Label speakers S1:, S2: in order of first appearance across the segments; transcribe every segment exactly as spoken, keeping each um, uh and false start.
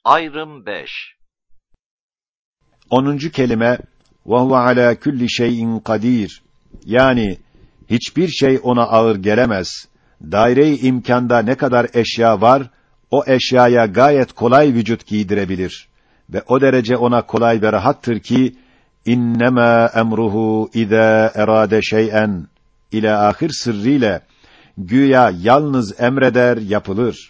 S1: Ayrım beş.
S2: Onuncu kelime ve huve alâ kulli şeyin kadir. Yani hiçbir şey ona ağır gelemez. Daire-i imkanda ne kadar eşya var, o eşyaya gayet kolay vücut giydirebilir. Ve o derece ona kolay ve rahattır ki innemâ emruhu izâ erâde şey'en ile ahir sırrıyla güya yalnız emreder, yapılır.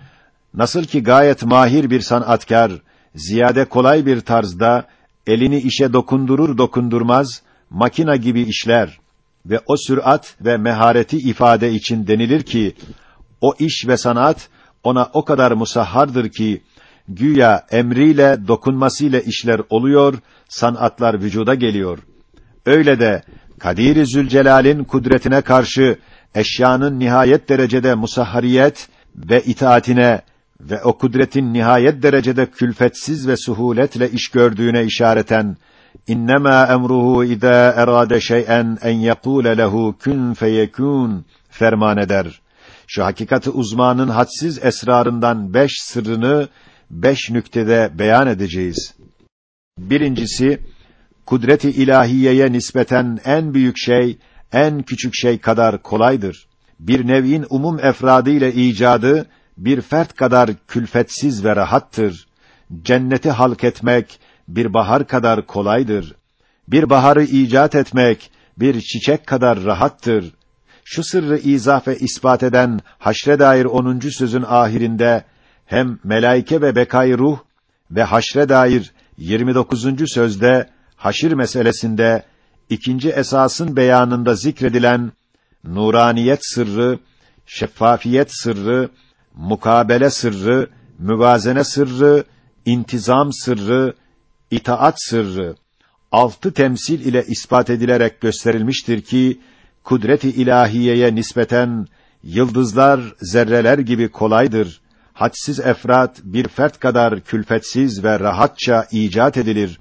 S2: Nasıl ki gayet mahir bir sanatkar, ziyade kolay bir tarzda elini işe dokundurur dokundurmaz, makina gibi işler ve o sürat ve mehareti ifade için denilir ki, o iş ve sanat ona o kadar musahhardır ki, güya emriyle, dokunmasıyla işler oluyor, sanatlar vücuda geliyor. Öyle de, Kadir-i Zülcelal'in kudretine karşı, eşyanın nihayet derecede musahhariyet ve itaatine ve o kudretin nihayet derecede külfetsiz ve suhuletle iş gördüğüne işareten innemâ emruhu izâ erâde şey'en en yekûle lehu kun feyekûn ferman eder. Şu hakikati uzmanın hadsiz esrarından beş sırrını beş nüktede beyan edeceğiz. Birincisi, kudret-i ilahiyeye nispeten en büyük şey, en küçük şey kadar kolaydır. Bir nev'in umum efradı ile icadı, bir fert kadar külfetsiz ve rahattır. Cenneti halk etmek, bir bahar kadar kolaydır. Bir baharı icat etmek, bir çiçek kadar rahattır. Şu sırrı izah ve ispat eden haşre dair onuncu sözün ahirinde, hem melaike ve bekâ-i ruh ve haşre dair yirmi dokuzuncu sözde, haşir meselesinde, ikinci esasın beyanında zikredilen, nuraniyet sırrı, şeffafiyet sırrı, mukabele sırrı, müvazene sırrı, intizam sırrı, itaat sırrı, altı temsil ile ispat edilerek gösterilmiştir ki, kudret-i ilahiyeye nispeten, yıldızlar, zerreler gibi kolaydır. Hadsiz efrat, bir fert kadar külfetsiz ve rahatça icat edilir.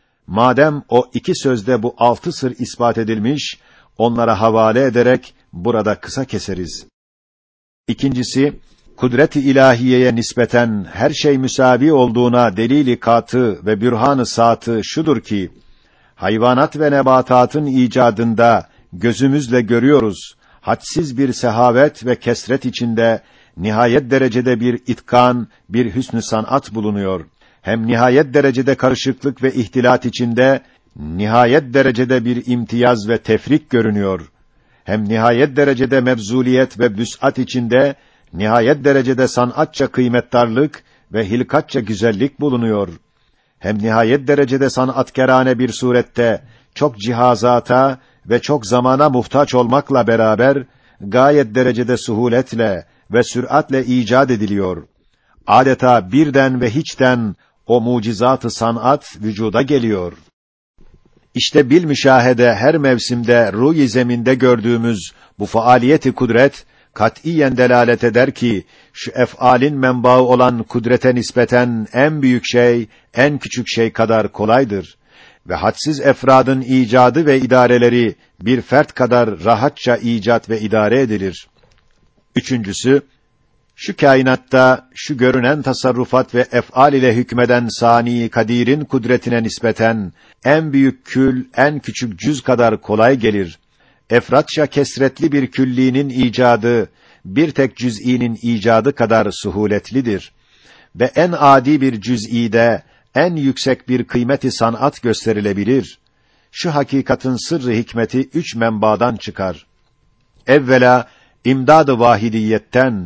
S2: Madem o iki sözde bu altı sır ispat edilmiş, onlara havale ederek, burada kısa keseriz. İkincisi, kudret-i ilahiyeye nispeten her şey müsavi olduğuna delil-i katı ve bürhan-ı saatı şudur ki, hayvanat ve nebatatın icadında gözümüzle görüyoruz, hadsiz bir sehavet ve kesret içinde nihayet derecede bir itkan, bir hüsn-ü sanat bulunuyor. Hem nihayet derecede karışıklık ve ihtilat içinde nihayet derecede bir imtiyaz ve tefrik görünüyor. Hem nihayet derecede mevzuliyet ve büs'at içinde nihayet derecede sanatça kıymetdarlık ve hilkatça güzellik bulunuyor. Hem nihayet derecede sanatkerane bir surette çok cihazata ve çok zamana muhtaç olmakla beraber gayet derecede suhuletle ve süratle icat ediliyor. Adeta birden ve hiçten o mucizat-ı sanat vücuda geliyor. İşte bil müşahede her mevsimde ruh-i zeminde gördüğümüz bu faaliyeti kudret katiyen delalet eder ki şu ef'alin menbaı olan kudrete nispeten en büyük şey, en küçük şey kadar kolaydır ve hadsiz efradın icadı ve idareleri bir fert kadar rahatça icat ve idare edilir. Üçüncüsü, şu kainatta şu görünen tasarrufat ve ef'al ile hükmeden sani Kadir'in kudretine nispeten en büyük kül, en küçük cüz kadar kolay gelir. Efratça kesretli bir küllinin icadı, bir tek cüz'inin icadı kadar suhuletlidir. Ve en adi bir cüz'ide, en yüksek bir kıymeti sanat gösterilebilir. Şu hakikatin sırrı hikmeti üç menbadan çıkar. Evvela, imdad-ı vahidiyetten,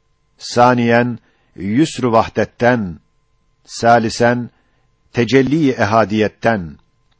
S2: saniyen, yusr-ı vahdetten, salisen, tecelli-i ehadiyetten.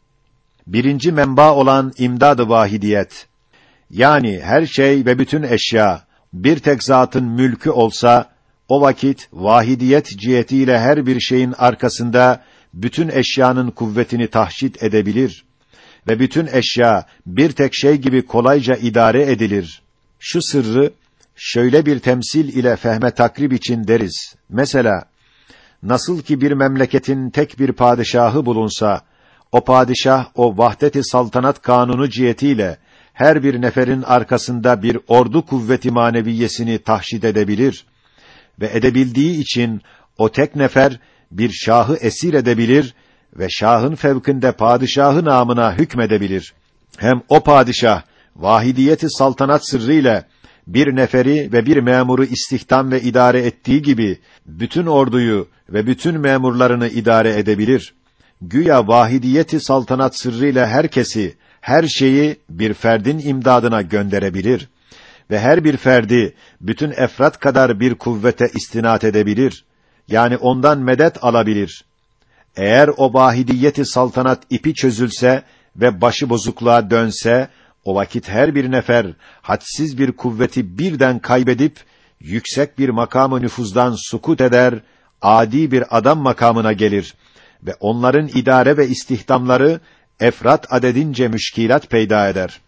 S2: Birinci menba olan imdad-ı vahidiyet, yani her şey ve bütün eşya, bir tek zatın mülkü olsa, o vakit vahidiyet cihetiyle her bir şeyin arkasında, bütün eşyanın kuvvetini tahşit edebilir ve bütün eşya, bir tek şey gibi kolayca idare edilir. Şu sırrı, şöyle bir temsil ile fehme takrib için deriz. Mesela, nasıl ki bir memleketin tek bir padişahı bulunsa, o padişah, o vahdet-i saltanat kanunu cihetiyle, her bir neferin arkasında bir ordu kuvveti maneviyesini tahşid edebilir ve edebildiği için, o tek nefer, bir şahı esir edebilir ve şahın fevkinde padişahı namına hükmedebilir. Hem o padişah vahidiyeti saltanat sırrıyla bir neferi ve bir memuru istihdam ve idare ettiği gibi bütün orduyu ve bütün memurlarını idare edebilir. Güya vahidiyeti saltanat sırrıyla herkesi, her şeyi bir ferdin imdadına gönderebilir ve her bir ferdi bütün efrat kadar bir kuvvete istinat edebilir. Yani ondan medet alabilir. Eğer o vahidiyeti saltanat ipi çözülse ve başı bozukluğa dönse, o vakit her bir nefer hadsiz bir kuvveti birden kaybedip yüksek bir makamı nüfuzdan sukut eder, adi bir adam makamına gelir ve onların idare ve istihdamları efrat adedince müşkilat peyda eder.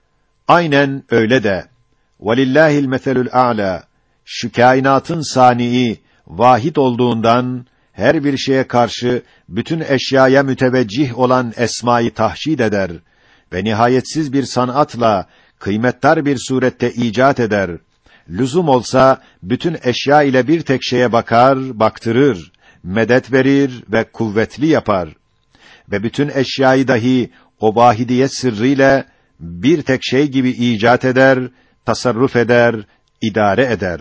S2: Aynen öyle de velillahil meselul a'la, şu kainatın sani'i vahid olduğundan her bir şeye karşı bütün eşyaya müteveccih olan esmayı tahşid eder ve nihayetsiz bir sanatla kıymetdar bir surette icat eder. Lüzum olsa bütün eşya ile bir tek şeye bakar, baktırır, medet verir ve kuvvetli yapar. Ve bütün eşyayı dahi o vahidiyet sırrıyla bir tek şey gibi icat eder, tasarruf eder, idare eder.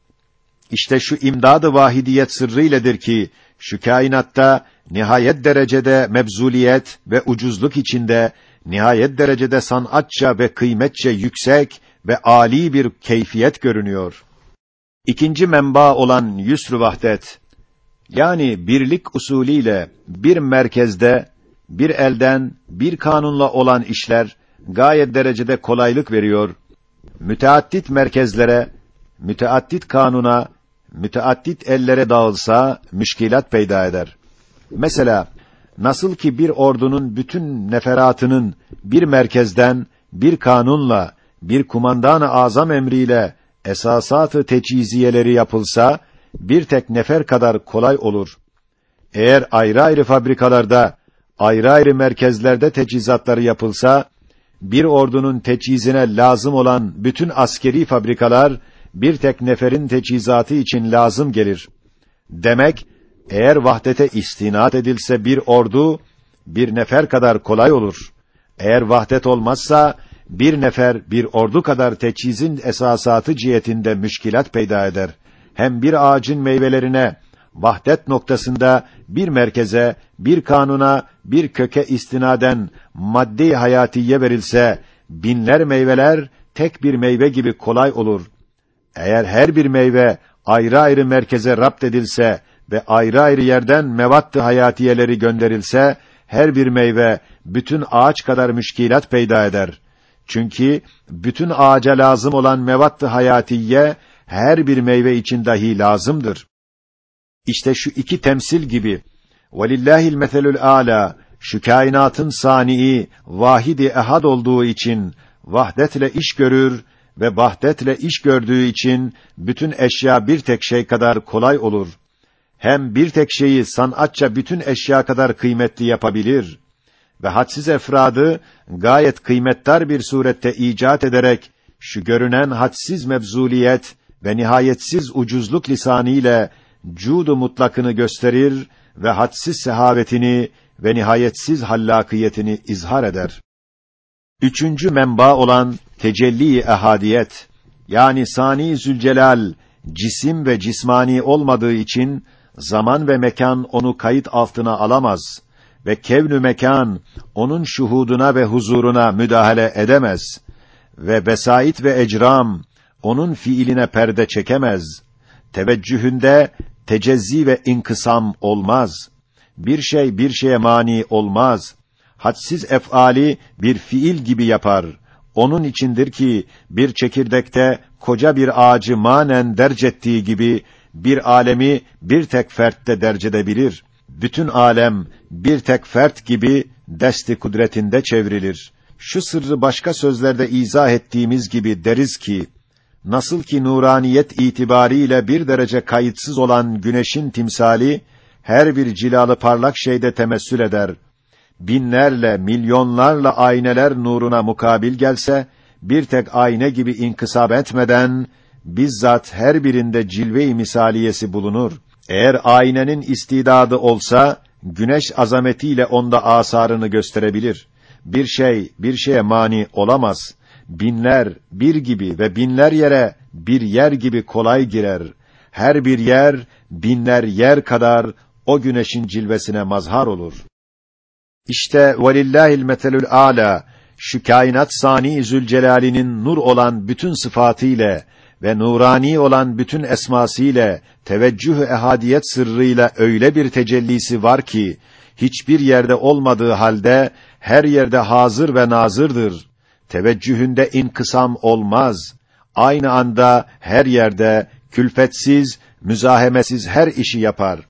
S2: İşte şu imdad-ı vahidiyet sırrıyledir ki şu kainatta nihayet derecede mebzuliyet ve ucuzluk içinde nihayet derecede sanatça ve kıymetçe yüksek ve âli bir keyfiyet görünüyor. İkinci menba olan yusr-ı vahdet, yani birlik usulüyle bir merkezde, bir elden, bir kanunla olan işler gayet derecede kolaylık veriyor. Müteaddit merkezlere, müteaddit kanuna, müteaddit ellere dağılsa müşkilat peyda eder. Mesela nasıl ki bir ordunun bütün neferatının bir merkezden, bir kanunla, bir kumandan-ı azam emriyle esasat-ı teçhiziyeleri yapılsa bir tek nefer kadar kolay olur. Eğer ayrı ayrı fabrikalarda, ayrı ayrı merkezlerde teçhizatları yapılsa, bir ordunun teçhizine lazım olan bütün askeri fabrikalar bir tek neferin teçhizatı için lazım gelir. Demek, eğer vahdete istinat edilse bir ordu, bir nefer kadar kolay olur. Eğer vahdet olmazsa, bir nefer bir ordu kadar teçhizin esasatı cihetinde müşkilat peyda eder. Hem bir ağacın meyvelerine, vahdet noktasında bir merkeze, bir kanuna, bir köke istinaden madde-i hayatiye verilse, binler meyveler tek bir meyve gibi kolay olur. Eğer her bir meyve ayrı ayrı merkeze rapt edilse ve ayrı ayrı yerden mevadd-ı hayatiyeleri gönderilse, her bir meyve bütün ağaç kadar müşkilat peyda eder. Çünkü bütün ağaca lazım olan mevadd-ı hayatiye her bir meyve için dahi lazımdır. İşte şu iki temsil gibi velillahil meselul âlâ, şu kainatın sani'i vahid-i ehad olduğu için vahdetle iş görür ve vahdetle iş gördüğü için bütün eşya bir tek şey kadar kolay olur. Hem bir tek şeyi sanatça bütün eşya kadar kıymetli yapabilir ve hadsiz efradı gayet kıymetdar bir surette icat ederek şu görünen hadsiz mebzuliyet ve nihayetsiz ucuzluk lisanıyla cud-u mutlakını gösterir ve hadsiz sehavetini ve nihayetsiz hallakiyetini izhar eder. Üçüncü menba olan tecelli-i ehadiyet, yani Sani Zülcelal cisim ve cismani olmadığı için zaman ve mekan onu kayıt altına alamaz ve kevn-ü mekan onun şuhuduna ve huzuruna müdahale edemez ve vesait ve ecram onun fiiline perde çekemez. Teveccühünde tecezzi ve inkısam olmaz. Bir şey bir şeye mani olmaz. Hadsiz ef'ali bir fiil gibi yapar. Onun içindir ki bir çekirdekte koca bir ağacı manen derc ettiği gibi bir alemi bir tek fertte derc edebilir. Bütün alem bir tek fert gibi desti kudretinde çevrilir. Şu sırrı başka sözlerde izah ettiğimiz gibi deriz ki, nasıl ki nuraniyet itibariyle bir derece kayıtsız olan güneşin timsali, her bir cilalı parlak şeyde temessül eder. Binlerle, milyonlarla ayneler nuruna mukabil gelse, bir tek ayne gibi inkısab etmeden, bizzat her birinde cilve-i misaliyesi bulunur. Eğer aynenin istidadı olsa, güneş azametiyle onda asarını gösterebilir. Bir şey, bir şeye mani olamaz. Binler, bir gibi ve binler yere, bir yer gibi kolay girer. Her bir yer, binler yer kadar, o güneşin cilvesine mazhar olur. İşte velillahil metelül âlâ, şu kainat sani Zülcelal'inin nur olan bütün sıfatıyla ve nurani olan bütün esmasıyla, teveccüh-ü ehadiyet sırrıyla öyle bir tecellisi var ki, hiçbir yerde olmadığı halde, her yerde hazır ve nazırdır. Teveccühünde inkısam olmaz. Aynı anda, her yerde, külfetsiz, müzahemesiz her işi yapar.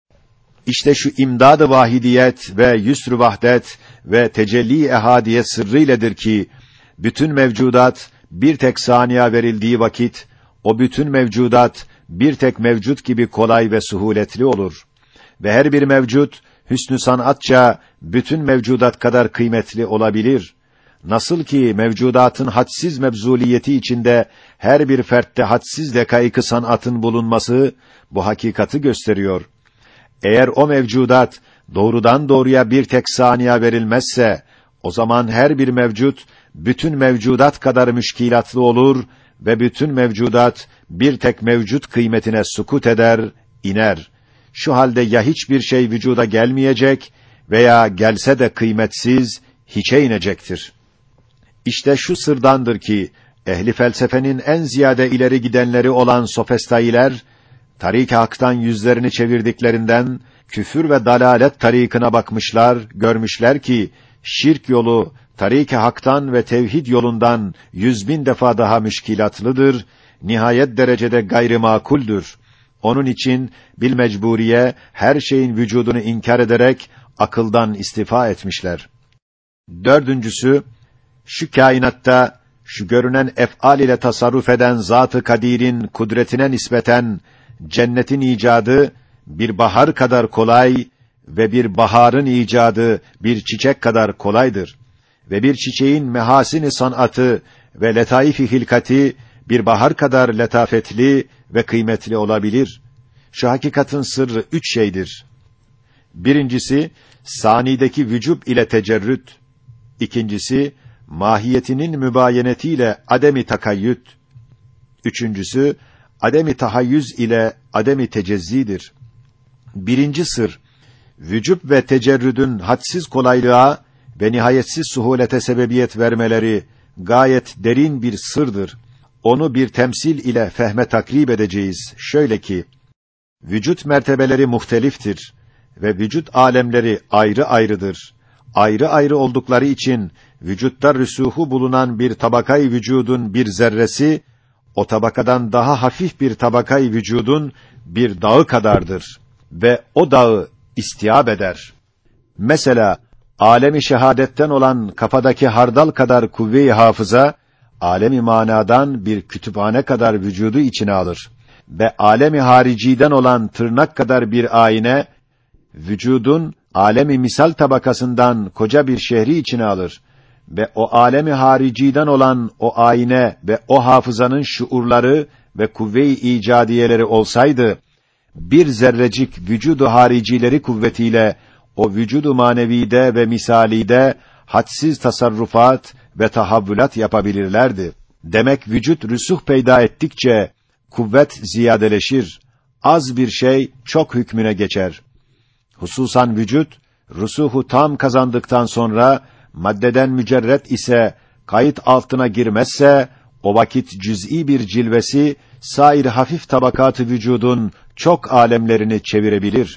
S2: İşte şu imdad-ı vahidiyet ve yusr-ı vahdet ve tecelli ehadiyet sırrıyledir ki, bütün mevcudat, bir tek saniye verildiği vakit, o bütün mevcudat, bir tek mevcut gibi kolay ve suhuletli olur. Ve her bir mevcut, hüsnü sanatça, bütün mevcudat kadar kıymetli olabilir. Nasıl ki mevcudatın hadsiz mebzuliyeti içinde, her bir fertte hadsiz lekaik-ı sanatın bulunması, bu hakikati gösteriyor. Eğer o mevcudat, doğrudan doğruya bir tek saniye verilmezse, o zaman her bir mevcut, bütün mevcudat kadar müşkilatlı olur ve bütün mevcudat, bir tek mevcut kıymetine sukut eder, iner. Şu halde ya hiçbir şey vücuda gelmeyecek veya gelse de kıymetsiz, hiçe inecektir. İşte şu sırdandır ki, ehli felsefenin en ziyade ileri gidenleri olan sofistailer, tarik-i haktan yüzlerini çevirdiklerinden, küfür ve dalalet tarikına bakmışlar, görmüşler ki, şirk yolu, tarik-i haktan ve tevhid yolundan yüz bin defa daha müşkilatlıdır, nihayet derecede gayrimakuldür. Onun için, bil mecburiye, her şeyin vücudunu inkar ederek, akıldan istifa etmişler. Dördüncüsü, şu kainatta, şu görünen ef'al ile tasarruf eden Zat-ı Kadir'in kudretine nispeten, cennetin icadı, bir bahar kadar kolay ve bir baharın icadı, bir çiçek kadar kolaydır. Ve bir çiçeğin mehasin-i sanatı ve letaif-i hilkati, bir bahar kadar letafetli ve kıymetli olabilir. Şu hakikatin sırrı üç şeydir. Birincisi, sanideki vücub ile tecerrüt. İkincisi, mahiyetinin mübayenetiyle ademi takayyüt. Üçüncüsü, ademi tahayyüz ile ademi tecezzidir. Birinci sır, vücub ve tecerrüdün hadsiz kolaylığa ve nihayetsiz suhulete sebebiyet vermeleri gayet derin bir sırdır. Onu bir temsil ile fehme takrib edeceğiz. Şöyle ki, vücut mertebeleri muhteliftir ve vücut alemleri ayrı ayrıdır. Ayrı ayrı oldukları için vücutta rüsuhu bulunan bir tabakayı vücudun bir zerresi, o tabakadan daha hafif bir tabakayı vücudun bir dağı kadardır ve o dağı istiyab eder. Mesela alemi şehadetten olan kafadaki hardal kadar kuvve-i hafıza, alemi manadan bir kütüphane kadar vücudu içine alır ve alemi hariciden olan tırnak kadar bir ayine, vücudun alemi misal tabakasından koca bir şehri içine alır ve o alemi hariciden olan o ayine ve o hafızanın şuurları ve kuvve-i icadiyeleri olsaydı, bir zerrecik vücudu haricileri kuvvetiyle o vücudu manevide ve misalide hadsiz tasarrufat ve tahavvülat yapabilirlerdi. Demek vücut rüsuh peyda ettikçe kuvvet ziyadeleşir. Az bir şey çok hükmüne geçer. Hususan vücut rusuhu tam kazandıktan sonra maddeden mücerret ise kayıt altına girmezse o vakit cüz'i bir cilvesi sair hafif tabakatı vücudun çok alemlerini çevirebilir.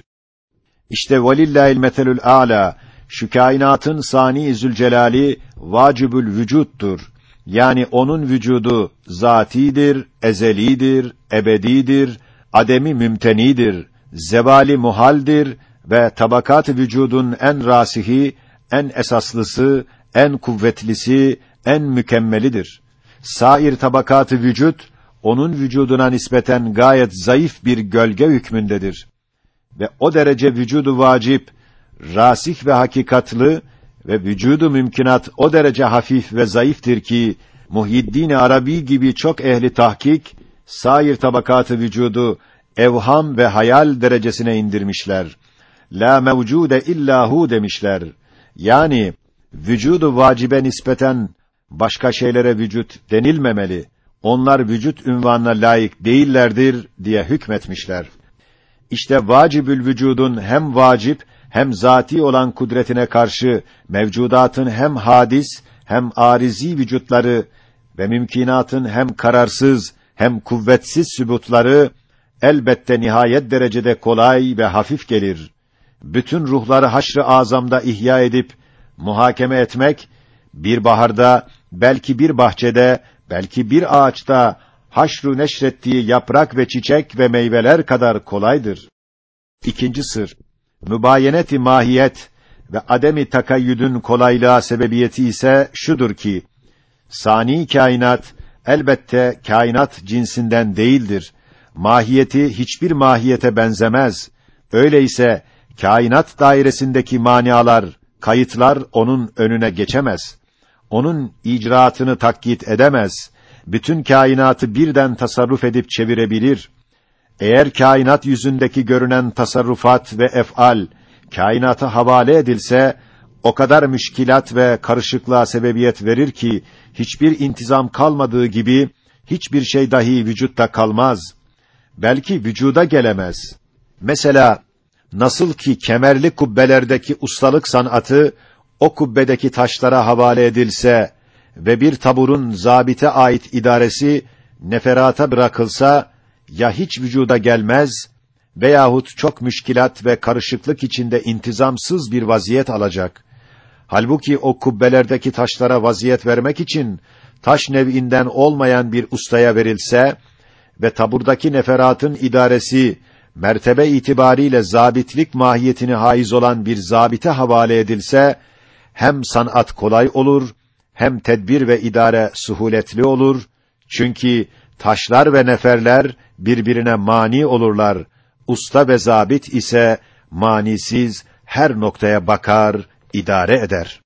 S2: İşte velillahil metelül âlâ, şu kainatın sani Zülcelali vacibül vücuttur. Yani onun vücudu zatidir, ezelidir, ebedidir, ademi mümtenidir, zevali muhaldir ve tabakat-ı vücudun en rasihi, en esaslısı, en kuvvetlisi, en mükemmelidir. Sair tabakat-ı vücut, onun vücuduna nispeten gayet zayıf bir gölge hükmündedir. Ve o derece vücudu vacip, rasih ve hakikatlı ve vücudu mümkünat o derece hafif ve zayıftır ki, Muhyiddin Arabi gibi çok ehli tahkik, sair tabakat-ı vücudu evham ve hayal derecesine indirmişler. La mevcude illa hu demişler. Yani vücudu vacibe nispeten başka şeylere vücut denilmemeli. Onlar vücut ünvanına layık değillerdir diye hükmetmişler. İşte vacibül vücudun hem vacip hem zati olan kudretine karşı mevcudatın hem hadis hem arizi vücutları ve mümkinatın hem kararsız hem kuvvetsiz sübutları elbette nihayet derecede kolay ve hafif gelir. Bütün ruhları haşr-ı azamda ihya edip muhakeme etmek, bir baharda, belki bir bahçede, belki bir ağaçta haşr-ı neşrettiği yaprak ve çiçek ve meyveler kadar kolaydır. İkinci sır, mübayenet-i mahiyet ve ademi takayyüdün kolaylığa sebebiyeti ise şudur ki, sani kainat, elbette kainat cinsinden değildir. Mahiyeti hiçbir mahiyete benzemez. Öyleyse, kainat dairesindeki manialar, kayıtlar onun önüne geçemez. Onun icraatını takyit edemez. Bütün kainatı birden tasarruf edip çevirebilir. Eğer kainat yüzündeki görünen tasarrufat ve ef'al, kainata havale edilse, o kadar müşkilat ve karışıklığa sebebiyet verir ki, hiçbir intizam kalmadığı gibi, hiçbir şey dahi vücutta kalmaz. Belki vücuda gelemez. Mesela, nasıl ki kemerli kubbelerdeki ustalık sanatı, o kubbedeki taşlara havale edilse ve bir taburun zabite ait idaresi neferata bırakılsa, ya hiç vücuda gelmez veyahut çok müşkilat ve karışıklık içinde intizamsız bir vaziyet alacak. Halbuki o kubbelerdeki taşlara vaziyet vermek için taş nev'inden olmayan bir ustaya verilse ve taburdaki neferatın idaresi mertebe itibariyle zabitlik mahiyetini haiz olan bir zabite havale edilse, hem sanat kolay olur, hem tedbir ve idare suhuletli olur. Çünkü taşlar ve neferler birbirine mani olurlar. Usta ve zabit ise manisiz her noktaya bakar, idare eder.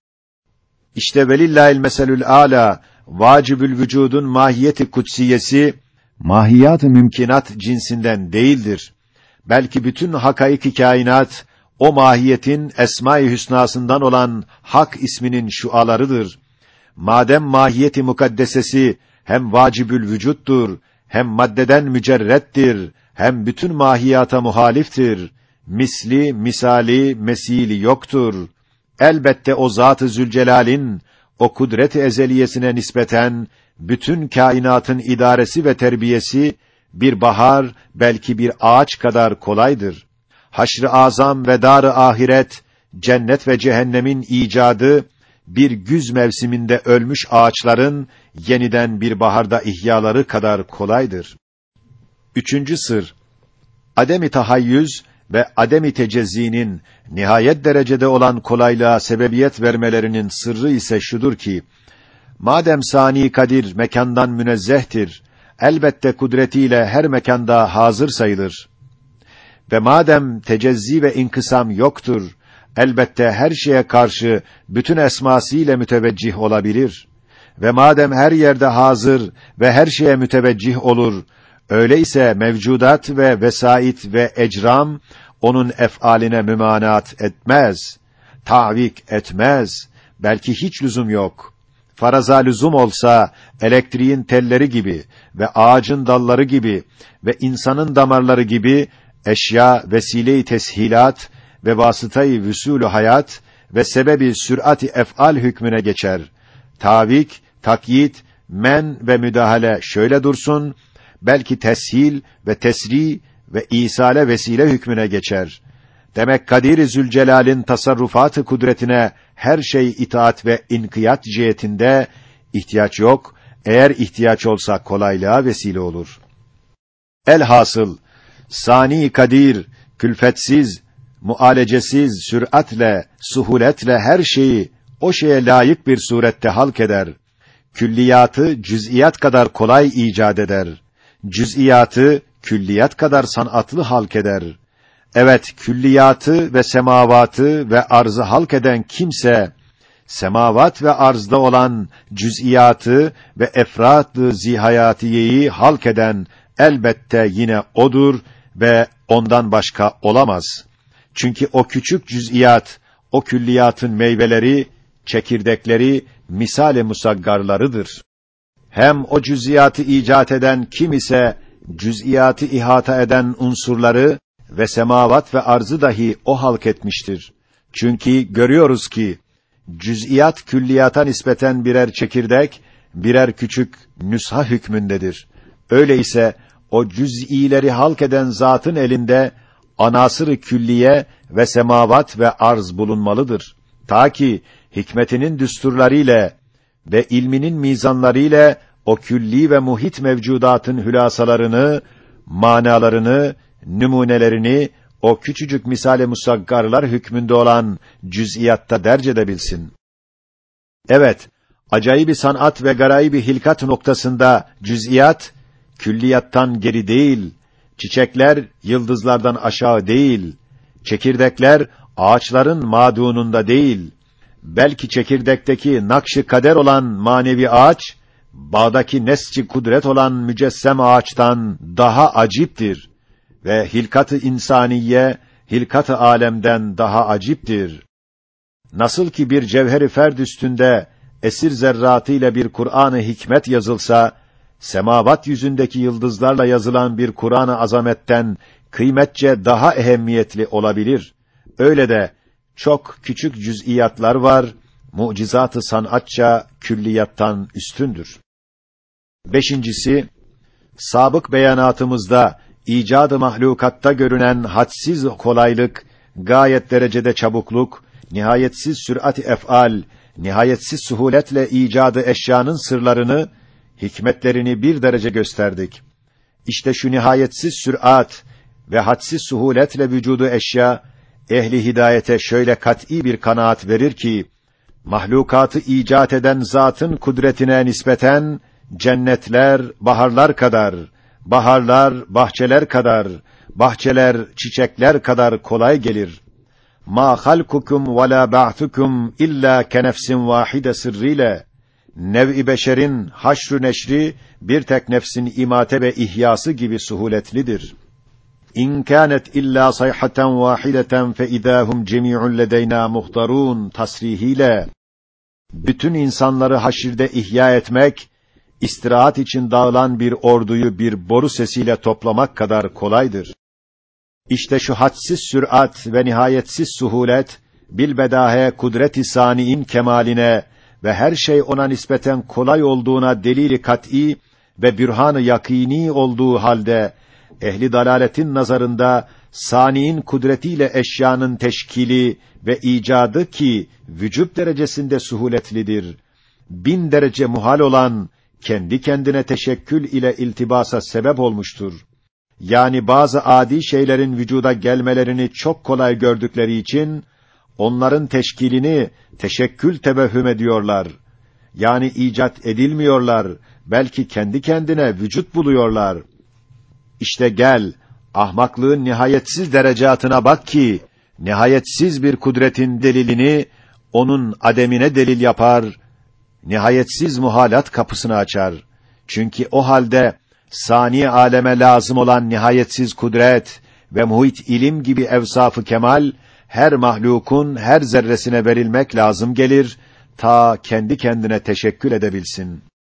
S2: İşte velillahil meselül âlâ, vacibül vücudun mahiyeti kutsiyesi, mahiyat-ı mümkinat cinsinden değildir. Belki bütün hakaik-i kainat, o mahiyetin esma-i hüsnasından olan Hak isminin şualarıdır. Madem mahiyeti mukaddesesi hem vacibül vücuttur, hem maddeden mücerrettir, hem bütün mahiyata muhaliftir, misli, misali, mesili yoktur. Elbette o Zat-ı Zülcelal'in, o kudret-i ezeliyesine nispeten, bütün kainatın idaresi ve terbiyesi, bir bahar, belki bir ağaç kadar kolaydır. Haşr-ı azam ve dar-ı ahiret, cennet ve cehennemin icadı, bir güz mevsiminde ölmüş ağaçların, yeniden bir baharda ihyaları kadar kolaydır. Üçüncü sır, adem-i tahayyüz ve adem-i tecezzinin, nihayet derecede olan kolaylığa sebebiyet vermelerinin sırrı ise şudur ki, madem sani kadir mekandan münezzehtir, elbette kudretiyle her mekanda hazır sayılır. Ve madem tecezzi ve inkısam yoktur, elbette her şeye karşı bütün esmasıyla müteveccih olabilir. Ve madem her yerde hazır ve her şeye müteveccih olur, öyleyse mevcudat ve vesait ve ecram, onun ef'aline mümanat etmez, ta'vik etmez, belki hiç lüzum yok. Faraza lüzum olsa, elektriğin telleri gibi ve ağacın dalları gibi ve insanın damarları gibi, eşya, vesile-i teshilat ve vasıtayı vüsûl-ü hayat ve sebebi sür'at-i ef'al hükmüne geçer. Tavik, takyit, men ve müdahale şöyle dursun, belki teshil ve tesri ve isale vesile hükmüne geçer. Demek Kadir-i Zülcelal'in tasarrufatı kudretine her şey itaat ve inkiyat cihetinde ihtiyaç yok. Eğer ihtiyaç olsa kolaylığa vesile olur. Elhasıl Sani Kadir, külfetsiz, mualecesiz, süratle, suhuletle her şeyi o şeye layık bir surette halk eder. Külliyatı cüz'iyat kadar kolay icat eder. Cüz'iyatı külliyat kadar sanatlı halk eder. Evet, külliyatı ve semavatı ve arzı halk eden kimse, semavat ve arzda olan cüz'iyatı ve efrat-ı zihayatiyeyi halk eden elbette yine odur ve ondan başka olamaz. Çünkü o küçük cüz'iyat, o külliyatın meyveleri, çekirdekleri, misale musaggarlarıdır. Hem o cüz'iyatı icat eden kim ise, cüz'iyatı ihata eden unsurları ve semavat ve arzı dahi o halk etmiştir. Çünkü görüyoruz ki, cüz'iyat külliyata nispeten birer çekirdek, birer küçük nüsha hükmündedir. Öyleyse, o cüz'ileri halk eden zatın elinde, anasır-ı külliye ve semavat ve arz bulunmalıdır. Ta ki, hikmetinin düsturlarıyla ve ilminin mizanlarıyla, o külli ve muhit mevcudatın hülasalarını, manalarını, numunelerini, o küçücük misale musaggarlar hükmünde olan cüz'iyatta derc edebilsin. Evet, acayip bir sanat ve garayip bir hilkat noktasında cüz'iyat, külliyattan geri değil, çiçekler yıldızlardan aşağı değil, çekirdekler ağaçların madununda değil, belki çekirdekteki nakş-ı kader olan manevi ağaç, bağdaki nesç-i kudret olan mücessem ağaçtan daha aciptir ve hilkat-ı insaniye, hilkat-ı alemden daha aciptir. Nasıl ki bir cevher-i ferd üstünde esir zerratıyla bir Kur'an-ı hikmet yazılsa, semavat yüzündeki yıldızlarla yazılan bir Kur'an-ı azametten kıymetçe daha ehemmiyetli olabilir. Öyle de çok küçük cüz'iyatlar var, mucizat-ı sanatça külliyattan üstündür. Beşincisi, sabık beyanatımızda icadı mahlukatta görünen hadsiz kolaylık, gayet derecede çabukluk, nihayetsiz sürat-i ef'al, nihayetsiz suhuletle icadı eşyanın sırlarını, hikmetlerini bir derece gösterdik. İşte şu nihayetsiz sürat ve hadsiz suhuletle vücudu eşya, ehli hidayete şöyle kat'î bir kanaat verir ki, mahlukatı icat eden zatın kudretine nispeten, cennetler, baharlar kadar, baharlar, bahçeler kadar, bahçeler, çiçekler kadar kolay gelir. Ma halkukum ve la ba'thukum illa kenefsin vahide sırrıyla, nev-i beşerin haşr-ı neşri, bir tek nefsin imate ve ihyası gibi suhuletlidir. İn kânet illa sayhaten vahideten fe idâhum cemî'un ledeyna muhtarûn tasrihiyle, bütün insanları haşirde ihya etmek, istirahat için dağılan bir orduyu bir boru sesiyle toplamak kadar kolaydır. İşte şu hadsiz sürat ve nihayetsiz suhulet, bilbedahe kudret-i sani'in kemaline ve her şey ona nispeten kolay olduğuna delil-i kat'î ve bürhan-ı yakînî olduğu halde, ehli dalaletin nazarında sani'in kudretiyle eşyanın teşkili ve icadı ki vücub derecesinde suhuletlidir, bin derece muhal olan kendi kendine teşekkül ile iltibasa sebep olmuştur. Yani bazı adi şeylerin vücuda gelmelerini çok kolay gördükleri için onların teşkilini teşekkül tevehhüm ediyorlar. Yani icat edilmiyorlar, belki kendi kendine vücut buluyorlar. İşte gel, ahmaklığın nihayetsiz derecatına bak ki, nihayetsiz bir kudretin delilini, onun ademine delil yapar, nihayetsiz muhalat kapısını açar. Çünkü o halde, sani aleme lazım olan nihayetsiz kudret ve muhit ilim gibi evsaf-ı kemal, her mahlukun her zerresine verilmek lazım gelir, ta kendi kendine teşekkül edebilsin.